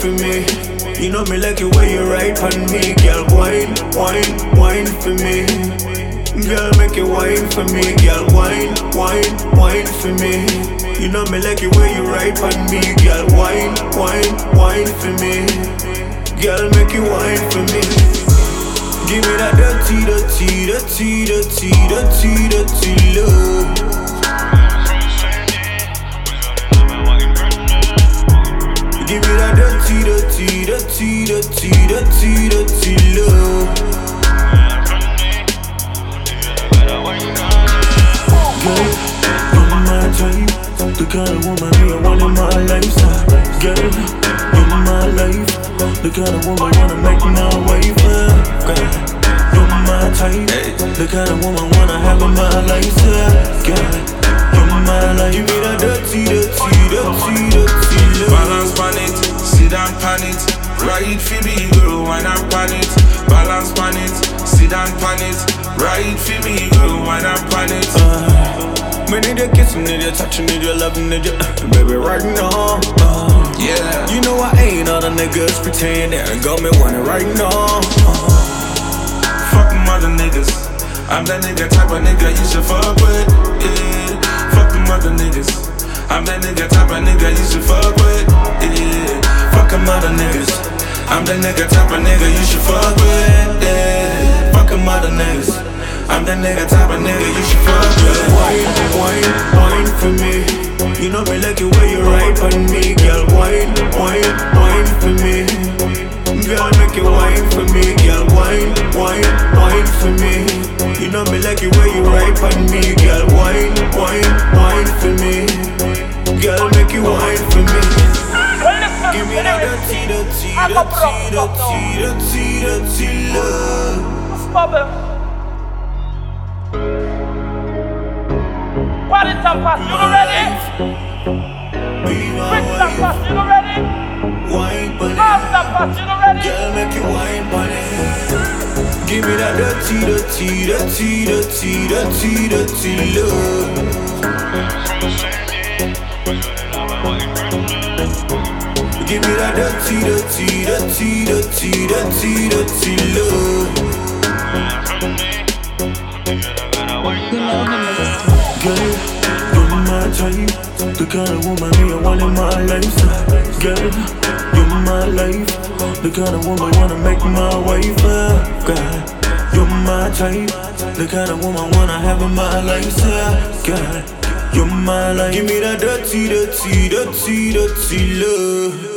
for me. You know me like it when you ride on me. Girl, wine, wine, wine for me. Girl, make it wine for me. Girl, wine, wine, wine for me. You know me like it when you ride on me. Girl, wine, wine, wine for me. Girl, make it wine for me. Give me that dirty, dirty, dirty, dirty, dirty, dirty love. Give me that dirty, dirty, dirty, dirty, dirty, dirty love. Girl, you're my type, the kind of woman me I want in my lifestyle. Girl, you're my life, the kind of woman wanna make my wife. Girl, you're my type, the kind of woman wanna have in my lifestyle. Girl, you're my life. Give me that dirty, dirty, dirty, dirty love. Balance on it, sit down on it. Ride for me, girl, wine up on it. Balance on it, sit down on it. Ride for me, girl, wine up on it. Me need your kissing, need your touching, need your loving, need your baby right now. Yeah. You know I ain't all the niggas pretending. Got me wanting right now. Fuck them other niggas. I'm that nigga type of nigga you should fuck with. Yeah. Fuck them other niggas. I'm that nigga type of nigga you should fuck with. Yeah. Fuck them other niggas. I'm that nigga type of nigga you should fuck with. Yeah. Fuck them other niggas. I'm that nigga type of nigga you should fuck with. Wine, wine, wine for me. You know me like it when you ride on me. Girl, wine, wine, wine for me. Girl, make it wine for me. Girl, wine, wine, wine for me. You know me like it when you ride on me. Girl, wine, wine, wine for me. Girl, make it wine for me. Give me that dirty, dirty, dirty, dirty, dirty, dirty love. What is that pass? You ready? Quick that pass, you ready? Wine bunny. Fast that pass, you ready? Girl, make it wine bunny. Give me that dirty, dirty, dirty, dirty, dirty, dirty love. Give me that dirty, dirty, dirty, dirty, dirty, dirty love. Girl, you're my type, the kind of woman me I want in my lifestyle. Girl, you're my life, the kind of woman wanna make my wife. Girl, you're my type, the kind of woman wanna have in my lifestyle. Girl, you're my life. Give me that dirty, dirty, dirty, dirty love.